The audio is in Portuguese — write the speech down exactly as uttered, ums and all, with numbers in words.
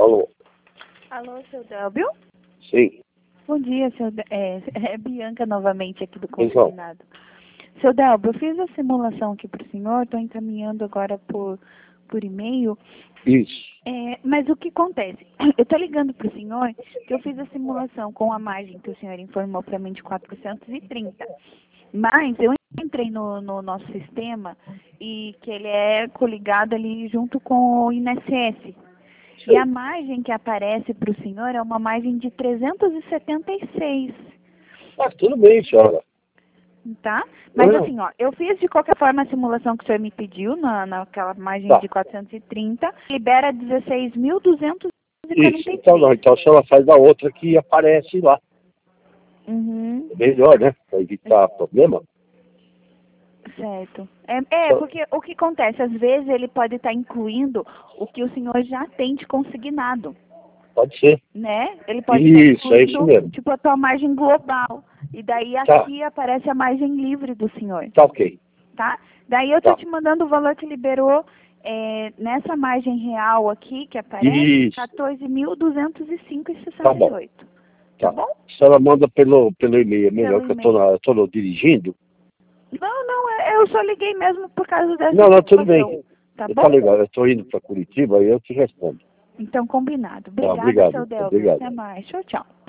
Alô? Alô, seu Délbio? Sim. Bom dia, seu Dé- é, é Bianca novamente aqui do Então. Combinado. Seu Délbio, eu fiz a simulação aqui para o senhor, estou encaminhando agora por, por e-mail. Isso. É, mas o que acontece? Eu estou ligando para o senhor que eu fiz a simulação com a margem que o senhor informou para mim de quatrocentos e trinta. Mas eu entrei no, no nosso sistema e que ele é coligado ali junto com o I N S S. E a margem que aparece para o senhor é uma margem de trezentos e setenta e seis. Ah, tudo bem, senhora. Tá? Mas Não. assim, ó, eu fiz de qualquer forma a simulação que o senhor me pediu, na, naquela margem Tá. de quatrocentos e trinta, libera dezesseis mil duzentos e quarenta Isso. e Então não. três. Então se ela faz da outra que aparece lá. Uhum. Melhor, né? Para evitar problema. Certo. É, é, Só- porque o que acontece, às vezes ele pode estar incluindo o que o senhor já tem de consignado, Pode ser. né? Ele pode estar Isso, é isso incluindo, mesmo. tipo, a tua margem global. E daí Tá. aqui aparece a margem livre do senhor, Tá ok. tá? Daí eu tô Tá. te mandando o valor que liberou é, nessa margem real aqui, que aparece, Isso. quatorze mil duzentos e cinco e Tá sessenta e bom. oito. Tá Tá. bom? Se ela manda pelo, pelo e-mail, é melhor Pelo que eu tô, e-mail. na, eu tô no- dirigindo. Não, não, é- eu só liguei mesmo por causa dessa Não, não, tudo situação. bem. Tá Tá bom? legal. Eu tô indo para Curitiba e eu te respondo. Então, combinado. Tá, Obrigada, obrigado. seu Delvio. Obrigado. Até mais. Tchau, tchau.